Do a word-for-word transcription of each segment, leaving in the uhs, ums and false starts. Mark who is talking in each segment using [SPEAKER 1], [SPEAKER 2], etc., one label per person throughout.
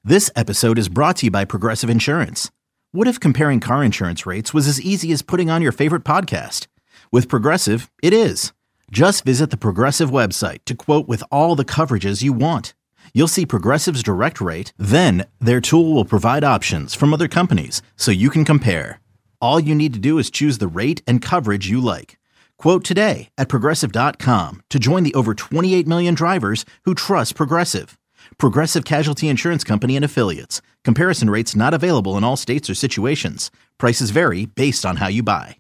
[SPEAKER 1] This episode is brought to you by Progressive Insurance. What if comparing car insurance rates was as easy as putting on your favorite podcast? With Progressive, it is. Just visit the Progressive website to quote with all the coverages you want. You'll see Progressive's direct rate, then their tool will provide options from other companies so you can compare. All you need to do is choose the rate and coverage you like. Quote today at progressive dot com to join the over twenty-eight million drivers who trust Progressive. Progressive Casualty Insurance Company and Affiliates. Comparison rates not available in all states or situations. Prices vary based on how you buy.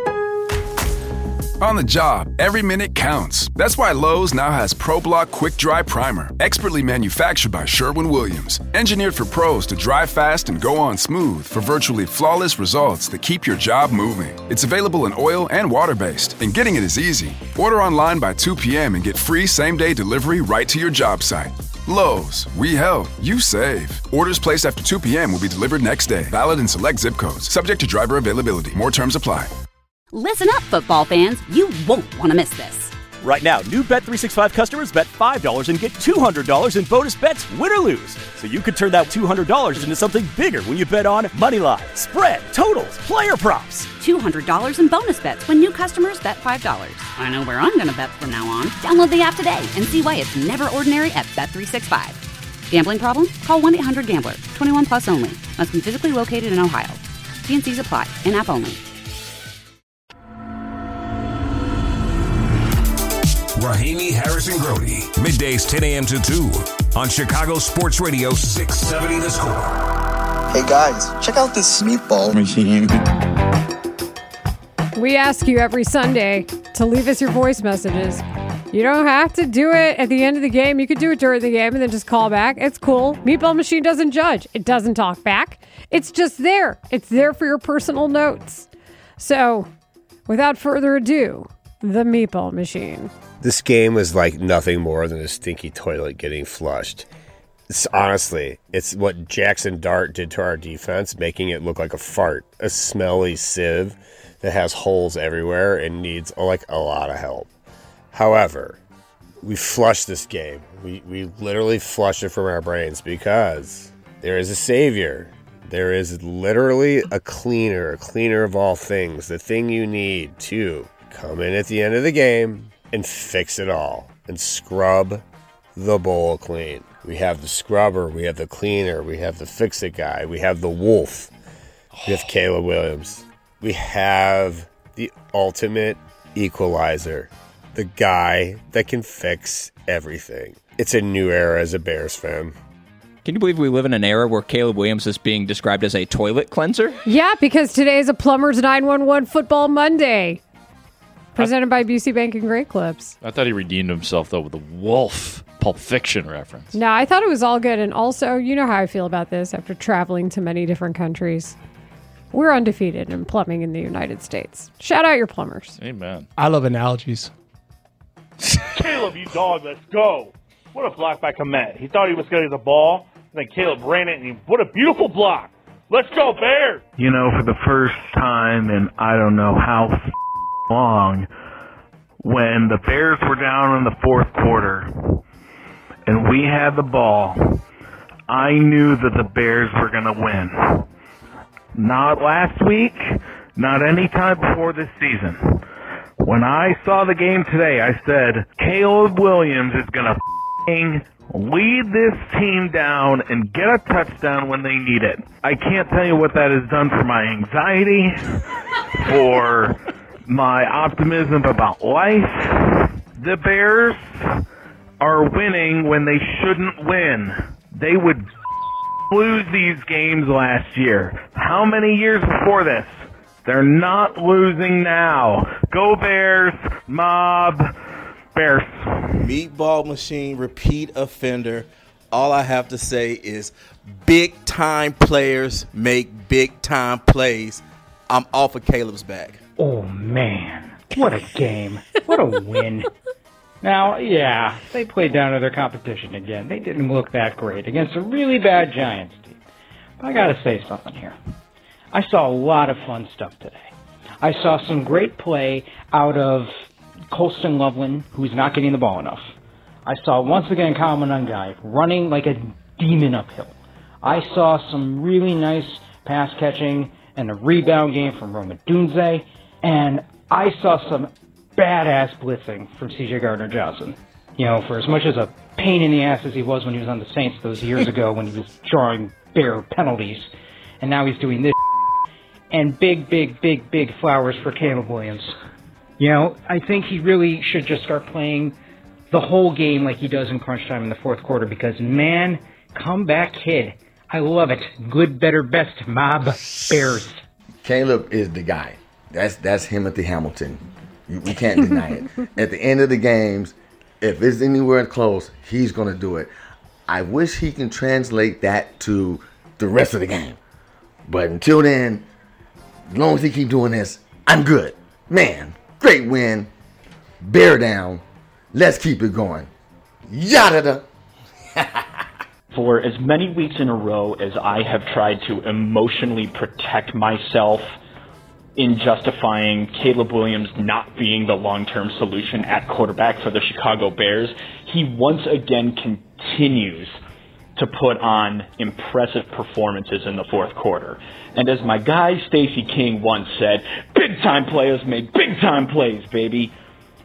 [SPEAKER 2] On the job, every minute counts. That's why Lowe's now has ProBlock Quick Dry Primer, expertly manufactured by Sherwin-Williams. Engineered for pros to dry fast and go on smooth for virtually flawless results that keep your job moving. It's available in oil and water-based, and getting it is easy. Order online by two p.m. and get free same-day delivery right to your job site. Lowe's, we help, you save. Orders placed after two p.m. will be delivered next day. Valid in select zip codes. Subject to driver availability. More terms apply.
[SPEAKER 3] Listen up, football fans. You won't want to miss this.
[SPEAKER 4] Right now, new Bet three sixty-five customers bet five dollars and get two hundred dollars in bonus bets, win or lose. So you could turn that two hundred dollars into something bigger when you bet on money line, spread, totals, player props.
[SPEAKER 3] two hundred dollars in bonus bets when new customers bet five dollars. I know where I'm going to bet from now on. Download the app today and see why it's never ordinary at Bet three sixty-five. Gambling problem? Call one eight hundred gambler. twenty-one plus only. Must be physically located in Ohio. T and C's apply. In-app only.
[SPEAKER 5] Rahimi Harrison Grody, middays ten a.m. to two on Chicago Sports Radio six seventy The Score.
[SPEAKER 6] Hey guys, check out this meatball machine.
[SPEAKER 7] We ask you every Sunday to leave us your voice messages. You don't have to do it at the end of the game. You could do it during the game and then just call back. It's cool. Meatball Machine doesn't judge. It doesn't talk back. It's just there. It's there for your personal notes. So, without further ado, the Meatball Machine.
[SPEAKER 8] This game was like nothing more than a stinky toilet getting flushed. It's, honestly, it's what Jackson Dart did to our defense, making it look like a fart, a smelly sieve that has holes everywhere and needs like a lot of help. However, we flushed this game. We we literally flushed it from our brains because there is a savior. There is literally a cleaner, a cleaner of all things, the thing you need to come in at the end of the game and fix it all and scrub the bowl clean. We have the scrubber, we have the cleaner, we have the fix-it guy, we have the wolf, we have Caleb Williams. We have the ultimate equalizer, the guy that can fix everything. It's a new era as a Bears fan.
[SPEAKER 9] Can you believe we live in an era where Caleb Williams is being described as a toilet cleanser?
[SPEAKER 7] Yeah, because today is a Plumber's nine one one Football Monday. Presented by B C Bank and Great Clips.
[SPEAKER 10] I thought he redeemed himself, though, with a Wolf Pulp Fiction reference.
[SPEAKER 7] No, I thought it was all good. And also, you know how I feel about this after traveling to many different countries. We're undefeated in plumbing in the United States. Shout out your plumbers.
[SPEAKER 10] Amen.
[SPEAKER 11] I love analogies.
[SPEAKER 12] Caleb, you dog, let's go. What a block by Komet. He thought he was going to get the ball, and then Caleb ran it, and he, what a beautiful block. Let's go, Bears.
[SPEAKER 13] You know, for the first time in I don't know how long, when the Bears were down in the fourth quarter and we had the ball, I knew that the Bears were going to win. Not last week, not any time before this season. When I saw the game today, I said, Caleb Williams is going to f***ing lead this team down and get a touchdown when they need it. I can't tell you what that has done for my anxiety, for my optimism about life. The Bears are winning when they shouldn't win. They would lose these games last year. How many years before this? They're not losing now. Go Bears, mob, Bears.
[SPEAKER 14] Meatball Machine, repeat offender. All I have to say is big time players make big time plays. I'm off of Caleb's back.
[SPEAKER 15] Oh, man. What a game. What a win. Now, yeah, they played down to their competition again. They didn't look that great against a really bad Giants team. But I got to say something here. I saw a lot of fun stuff today. I saw some great play out of Colston Loveland, who's not getting the ball enough. I saw, once again, Kyle Monangai running like a demon uphill. I saw some really nice pass catching and a rebound game from Rome Odunze, and I saw some badass blitzing from C J Gardner-Johnson. You know, for as much as a pain in the ass as he was when he was on the Saints those years ago when he was drawing Bear penalties, and now he's doing this. And big, big, big, big flowers for Caleb Williams. You know, I think he really should just start playing the whole game like he does in crunch time in the fourth quarter because, man, comeback kid. I love it. Good, better, best, mob, Bears.
[SPEAKER 11] Caleb is the guy. That's that's Timothy Hamilton. You, we can't deny it. At the end of the games, if it's anywhere close, he's going to do it. I wish he can translate that to the rest of the game. But until then, as long as he keep doing this, I'm good. Man, great win. Bear down. Let's keep it going. Yada da.
[SPEAKER 16] For as many weeks in a row as I have tried to emotionally protect myself in justifying Caleb Williams not being the long-term solution at quarterback for the Chicago Bears, he once again continues to put on impressive performances in the fourth quarter. And as my guy Stacey King once said, big-time players make big-time plays, baby.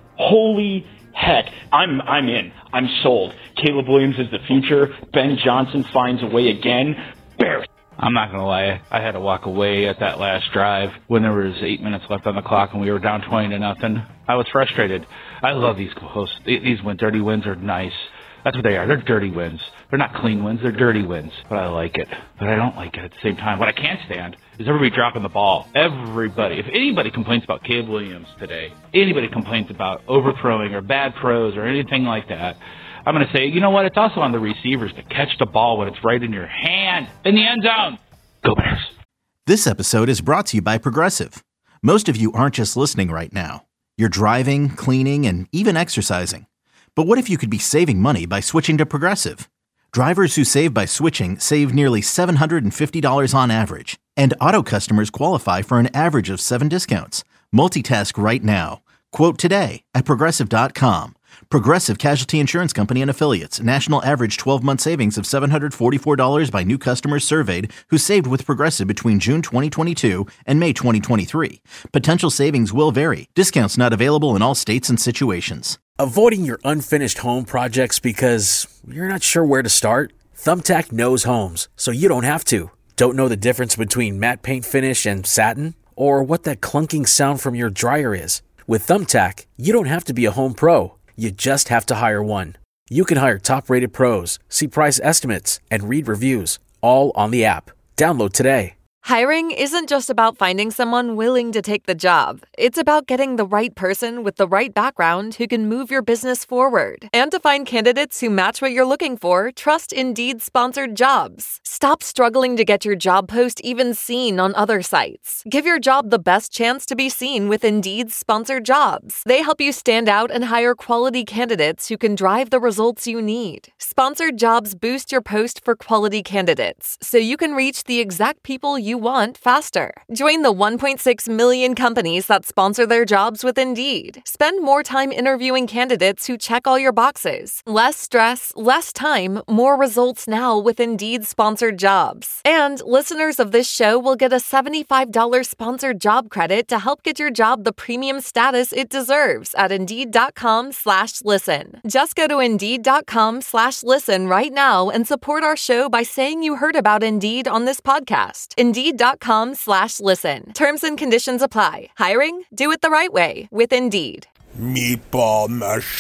[SPEAKER 16] Holy heck, I'm I'm in. I'm sold. Caleb Williams is the future. Ben Johnson finds a way again. Bears.
[SPEAKER 17] I'm not going to lie. I had to walk away at that last drive when there was eight minutes left on the clock and we were down twenty to nothing. I was frustrated. I love these close. These win, dirty wins are nice. That's what they are. They're dirty wins. They're not clean wins. They're dirty wins. But I like it. But I don't like it at the same time. What I can't stand is everybody dropping the ball. Everybody. If anybody complains about Caleb Williams today, anybody complains about overthrowing or bad throws or anything like that, I'm going to say, you know what? It's also on the receivers to catch the ball when it's right in your hand in the end zone. Go Bears.
[SPEAKER 1] This episode is brought to you by Progressive. Most of you aren't just listening right now. You're driving, cleaning, and even exercising. But what if you could be saving money by switching to Progressive? Drivers who save by switching save nearly seven hundred fifty dollars on average. And auto customers qualify for an average of seven discounts. Multitask right now. Quote today at Progressive dot com. Progressive Casualty Insurance Company and Affiliates. National average twelve-month savings of seven hundred forty-four dollars by new customers surveyed who saved with Progressive between June twenty twenty-two and May twenty twenty-three. Potential savings will vary. Discounts not available in all states and situations.
[SPEAKER 18] Avoiding your unfinished home projects because you're not sure where to start? Thumbtack knows homes, so you don't have to. Don't know the difference between matte paint finish and satin? Or what that clunking sound from your dryer is? With Thumbtack, you don't have to be a home pro. You just have to hire one. You can hire top-rated pros, see price estimates, and read reviews, all on the app. Download today.
[SPEAKER 19] Hiring isn't just about finding someone willing to take the job. It's about getting the right person with the right background who can move your business forward. And to find candidates who match what you're looking for, trust Indeed-sponsored jobs. Stop struggling to get your job post even seen on other sites. Give your job the best chance to be seen with Indeed-sponsored jobs. They help you stand out and hire quality candidates who can drive the results you need. Sponsored jobs boost your post for quality candidates, so you can reach the exact people you want faster. Join the one point six million companies that sponsor their jobs with Indeed. Spend more time interviewing candidates who check all your boxes. Less stress, less time, more results now with Indeed-sponsored jobs. And listeners of this show will get a seventy-five dollars sponsored job credit to help get your job the premium status it deserves at Indeed.com slash listen. Just go to Indeed.com slash listen right now and support our show by saying you heard about Indeed on this podcast. Indeed.com slash listen. Terms and conditions apply. Hiring? Do it the right way with Indeed.
[SPEAKER 20] Meatball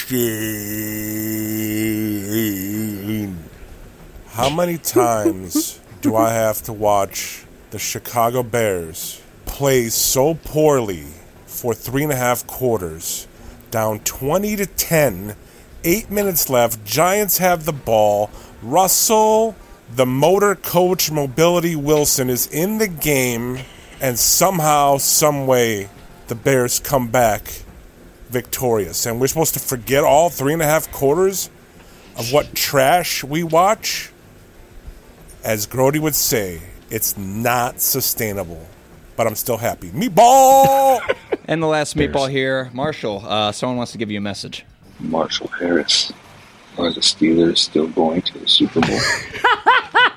[SPEAKER 20] machine. How many times do I have to watch the Chicago Bears play so poorly for three and a half quarters, down twenty to ten, eight minutes left, Giants have the ball, Russell, the motor coach Mobility Wilson, is in the game, and somehow, some way, the Bears come back victorious. And we're supposed to forget all three and a half quarters of what trash we watch? As Grody would say, it's not sustainable. But I'm still happy. Meatball!
[SPEAKER 9] And the last meatball here, Marshall. Uh, someone wants to give you a message.
[SPEAKER 21] Marshall Harris. Are the Steelers still going to the Super Bowl?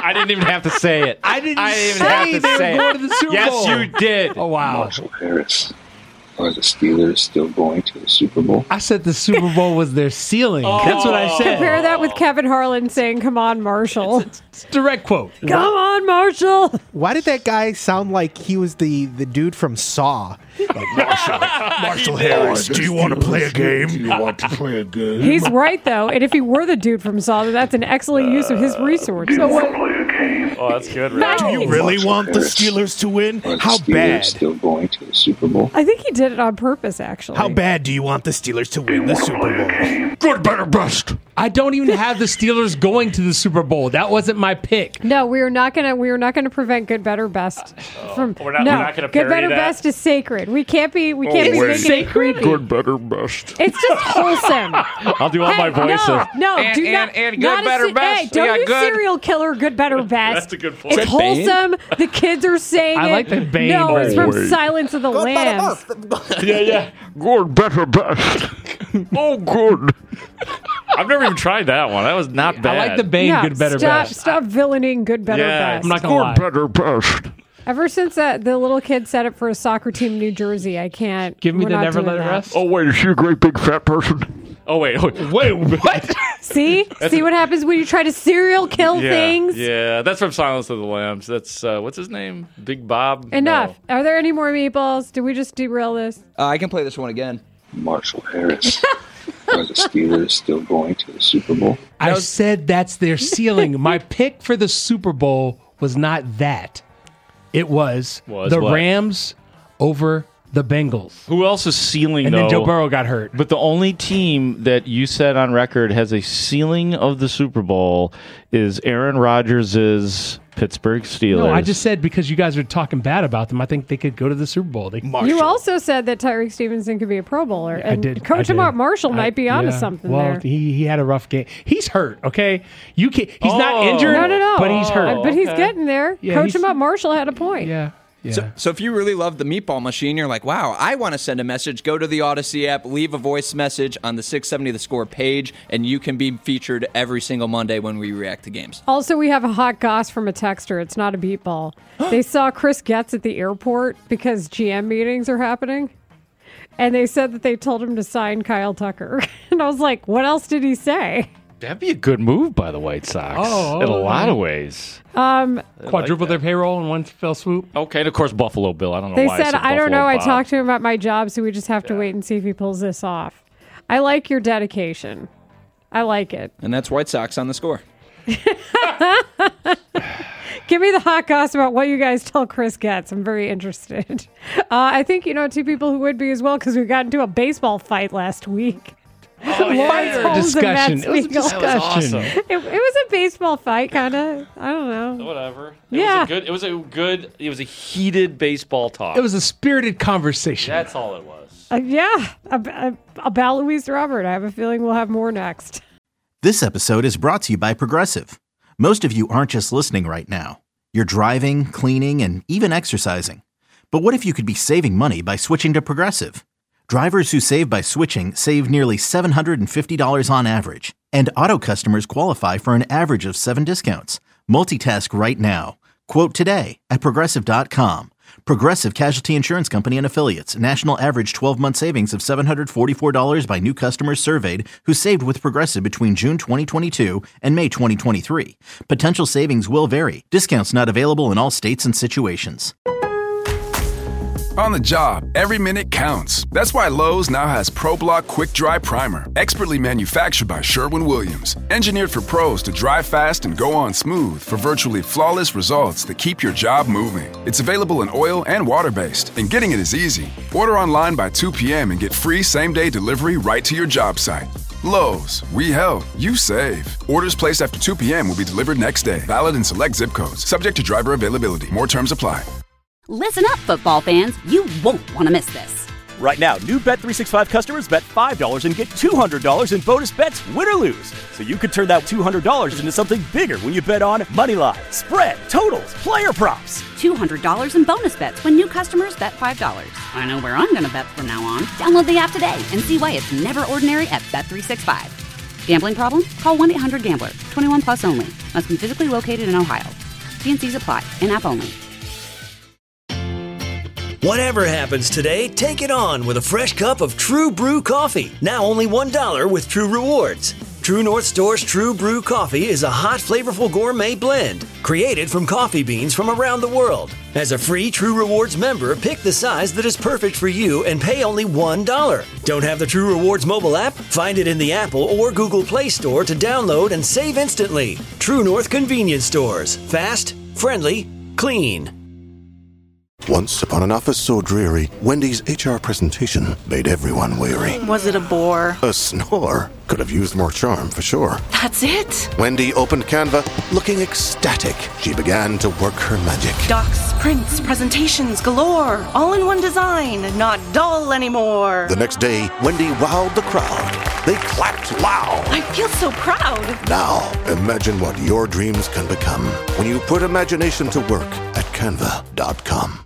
[SPEAKER 10] I didn't even have to say it.
[SPEAKER 2] I didn't,
[SPEAKER 10] I didn't even
[SPEAKER 2] say
[SPEAKER 10] have to
[SPEAKER 2] they
[SPEAKER 10] say
[SPEAKER 2] were
[SPEAKER 10] it.
[SPEAKER 2] going to the Super
[SPEAKER 10] yes,
[SPEAKER 2] Bowl.
[SPEAKER 10] you did.
[SPEAKER 2] Oh, wow.
[SPEAKER 21] Marshall Harris. Are the Steelers still going to the Super Bowl?
[SPEAKER 2] I said the Super Bowl was their ceiling. Oh. That's what I said.
[SPEAKER 7] Compare that with Kevin Harlan saying, "Come on, Marshall."
[SPEAKER 2] It's a, it's a direct quote.
[SPEAKER 7] Come on, Marshall.
[SPEAKER 22] Why did that guy sound like he was the, the dude from Saw? Like, Marshall, Marshall Harris, do you want to play a game?
[SPEAKER 21] Do you want to play a game?
[SPEAKER 7] He's right, though. And if he were the dude from Saw, then that's an excellent use of his resources.
[SPEAKER 21] Do you want to play a game?
[SPEAKER 10] Oh, that's good, right?
[SPEAKER 22] Do you really
[SPEAKER 21] Marshall
[SPEAKER 22] want
[SPEAKER 21] Harris.
[SPEAKER 22] the Steelers to win?
[SPEAKER 21] Are the
[SPEAKER 22] How
[SPEAKER 21] Steelers
[SPEAKER 22] bad?
[SPEAKER 21] still going to the Super Bowl?
[SPEAKER 7] I think he did it on purpose, actually.
[SPEAKER 22] How bad do you want the Steelers to win the Super Bowl? Good, better, best.
[SPEAKER 2] I don't even have the Steelers going to the Super Bowl. That wasn't my pick.
[SPEAKER 7] No, we are not gonna. We are not gonna prevent good, better, best from.
[SPEAKER 10] We're not-
[SPEAKER 7] no,
[SPEAKER 10] we're not gonna
[SPEAKER 7] good,
[SPEAKER 10] parody
[SPEAKER 7] better,
[SPEAKER 10] that.
[SPEAKER 7] best is sacred. We can't be. We
[SPEAKER 10] Oh,
[SPEAKER 7] can't be
[SPEAKER 10] wait.
[SPEAKER 7] making it creepy.
[SPEAKER 21] Good, better, best.
[SPEAKER 7] It's just wholesome.
[SPEAKER 10] I'll do all
[SPEAKER 7] Hey,
[SPEAKER 10] my voices.
[SPEAKER 7] No, no,
[SPEAKER 10] And-
[SPEAKER 7] do
[SPEAKER 10] and-
[SPEAKER 7] not.
[SPEAKER 10] and good,
[SPEAKER 7] not a
[SPEAKER 10] better,
[SPEAKER 7] se-
[SPEAKER 10] best.
[SPEAKER 7] Hey, don't
[SPEAKER 10] Yeah,
[SPEAKER 7] use
[SPEAKER 10] good.
[SPEAKER 7] serial killer. Good, better, best.
[SPEAKER 10] That's a good point.
[SPEAKER 7] It's
[SPEAKER 10] Is that Bane?
[SPEAKER 7] wholesome. The kids are saying
[SPEAKER 2] I
[SPEAKER 7] it.
[SPEAKER 2] like that Bane
[SPEAKER 7] No, it's from
[SPEAKER 21] voice.
[SPEAKER 7] Silence of the Lambs.
[SPEAKER 10] Yeah, yeah.
[SPEAKER 21] Good, better, best. Oh, good.
[SPEAKER 10] I've never even tried that one. That was not bad.
[SPEAKER 2] I like the Bane
[SPEAKER 7] No,
[SPEAKER 2] good, better,
[SPEAKER 7] stop,
[SPEAKER 2] best.
[SPEAKER 7] stop villaining good, better,
[SPEAKER 10] Yeah,
[SPEAKER 7] best.
[SPEAKER 2] I'm not going to lie.
[SPEAKER 21] Good, better, best.
[SPEAKER 7] Ever since that, the little kid set up for a soccer team in New Jersey, I can't.
[SPEAKER 2] Give me
[SPEAKER 7] we're
[SPEAKER 2] the
[SPEAKER 7] not
[SPEAKER 2] never
[SPEAKER 7] doing
[SPEAKER 2] let it
[SPEAKER 7] that.
[SPEAKER 2] rest.
[SPEAKER 21] Oh, wait, is she a great big fat person?
[SPEAKER 10] Oh, wait. Wait.
[SPEAKER 2] Wait, what?
[SPEAKER 7] See? See what happens when you try to serial kill
[SPEAKER 10] Yeah,
[SPEAKER 7] things?
[SPEAKER 10] yeah. That's from Silence of the Lambs. That's, uh, what's his name? Big Bob?
[SPEAKER 7] Enough. Are there any more meatballs? Did we just derail this?
[SPEAKER 9] Uh, I can play this one again.
[SPEAKER 21] Marshall Harris. Are the Steelers still going to the Super Bowl?
[SPEAKER 2] I said that's their ceiling. My pick for the Super Bowl was not that. It was,
[SPEAKER 10] Was
[SPEAKER 2] the
[SPEAKER 10] what?
[SPEAKER 2] Rams over the Bengals.
[SPEAKER 10] Who else is ceiling,
[SPEAKER 2] And
[SPEAKER 10] though?
[SPEAKER 2] then Joe Burrow got hurt.
[SPEAKER 10] But the only team that you said on record has a ceiling of the Super Bowl is Aaron Rodgers' Pittsburgh Steelers.
[SPEAKER 2] No, I just said because you guys are talking bad about them, I think they could go to the Super Bowl. They
[SPEAKER 7] You also said that Tyreek Stevenson could be a Pro Bowler.
[SPEAKER 2] I
[SPEAKER 7] And
[SPEAKER 2] did.
[SPEAKER 7] Coach
[SPEAKER 2] I did.
[SPEAKER 7] Mark Marshall
[SPEAKER 2] I-
[SPEAKER 7] might be onto
[SPEAKER 2] yeah.
[SPEAKER 7] something
[SPEAKER 2] well,
[SPEAKER 7] there.
[SPEAKER 2] he he had a rough game. He's hurt. Okay, you can He's not
[SPEAKER 10] Oh.
[SPEAKER 2] injured.
[SPEAKER 7] No, no, no.
[SPEAKER 2] But he's hurt.
[SPEAKER 7] Uh, but he's
[SPEAKER 10] okay.
[SPEAKER 7] getting there.
[SPEAKER 2] Yeah,
[SPEAKER 7] Coach
[SPEAKER 2] he's-
[SPEAKER 7] Mark Marshall had a point.
[SPEAKER 2] Yeah. Yeah.
[SPEAKER 9] So, so if you really love the Meatball Machine, you're like, wow, I want to send a message, go to the Odyssey app, leave a voice message on the six seventy The Score page, and you can be featured every single Monday when we react to games.
[SPEAKER 7] Also, we have a hot goss from a texter. It's not a beatball. They saw Chris Getz at the airport because G M meetings are happening. And they said that they told him to sign Kyle Tucker. And I was like, what else did he say?
[SPEAKER 10] That'd be a good move by the White Sox.
[SPEAKER 2] Oh,
[SPEAKER 10] in a lot
[SPEAKER 2] yeah.
[SPEAKER 10] of ways.
[SPEAKER 7] Um,
[SPEAKER 2] Quadruple their payroll in one fell swoop.
[SPEAKER 10] Okay, and of course Buffalo Bill. I don't know
[SPEAKER 7] they
[SPEAKER 10] why
[SPEAKER 7] said,
[SPEAKER 10] I,
[SPEAKER 7] I don't
[SPEAKER 10] Buffalo
[SPEAKER 7] know. I
[SPEAKER 10] Bob.
[SPEAKER 7] talked to him about my job, so we just have to wait and see if he pulls this off. I like your dedication. I like it.
[SPEAKER 9] And that's White Sox on the Score.
[SPEAKER 7] Give me the hot goss about what you guys tell Chris Getz. I'm very interested. Uh, I think you know two people who would be as well because we got into a baseball fight last week.
[SPEAKER 2] Oh, yeah.
[SPEAKER 7] Holmes and Matt
[SPEAKER 2] discussion. It was a
[SPEAKER 7] Spiegel.
[SPEAKER 2] discussion.
[SPEAKER 7] It, it was a baseball fight, kind of. I don't know.
[SPEAKER 10] Whatever. It
[SPEAKER 7] Yeah.
[SPEAKER 10] Was a good, it was a good. It was a heated baseball talk.
[SPEAKER 2] It was a spirited conversation.
[SPEAKER 10] That's all it was.
[SPEAKER 7] Uh, yeah, ab- about Louise Robert. I have a feeling we'll have more next.
[SPEAKER 1] This episode is brought to you by Progressive. Most of you aren't just listening right now. You're driving, cleaning, and even exercising. But what if you could be saving money by switching to Progressive? Drivers who save by switching save nearly seven hundred fifty dollars on average. And auto customers qualify for an average of seven discounts. Multitask right now. Quote today at Progressive dot com. Progressive Casualty Insurance Company and Affiliates. National average twelve-month savings of seven hundred forty-four dollars by new customers surveyed who saved with Progressive between June twenty twenty-two and May twenty twenty-three. Potential savings will vary. Discounts not available in all states and situations.
[SPEAKER 2] On the job, every minute counts. That's why Lowe's now has ProBlock Quick Dry Primer, expertly manufactured by Sherwin-Williams. Engineered for pros to dry fast and go on smooth for virtually flawless results that keep your job moving. It's available in oil and water-based, and getting it is easy. Order online by two p.m. and get free same-day delivery right to your job site. Lowe's, we help, you save. Orders placed after two p.m. will be delivered next day. Valid in select zip codes. Subject to driver availability. More terms apply.
[SPEAKER 3] Listen up, football fans. You won't want to miss this.
[SPEAKER 4] Right now, new Bet three sixty-five customers bet five dollars and get two hundred dollars in bonus bets, win or lose. So you could turn that two hundred dollars into something bigger when you bet on moneyline, spread, totals, player props.
[SPEAKER 3] two hundred dollars in bonus bets when new customers bet five dollars. I know where I'm going to bet from now on. Download the app today and see why it's never ordinary at Bet three sixty-five. Gambling problem? Call one eight hundred gambler. twenty-one plus only. Must be physically located in Ohio. T N Cs apply. In-app only.
[SPEAKER 5] Whatever happens today, take it on with a fresh cup of True Brew coffee. Now only one dollar with True Rewards. True North Store's True Brew coffee is a hot, flavorful gourmet blend created from coffee beans from around the world. As a free True Rewards member, pick the size that is perfect for you and pay only one dollar. Don't have the True Rewards mobile app? Find it in the Apple or Google Play Store to download and save instantly. True North Convenience Stores. Fast, friendly, clean.
[SPEAKER 6] Once upon an office so dreary, Wendy's H R presentation made everyone weary.
[SPEAKER 23] Was it a bore?
[SPEAKER 6] A snore. Could have used more charm, for sure.
[SPEAKER 23] That's it?
[SPEAKER 6] Wendy opened Canva, looking ecstatic. She began to work her magic.
[SPEAKER 23] Docs, prints, presentations galore. All in one design, not dull anymore.
[SPEAKER 6] The next day, Wendy wowed the crowd. They clapped loud.
[SPEAKER 23] I feel so proud.
[SPEAKER 6] Now, imagine what your dreams can become when you put imagination to work at canva dot com.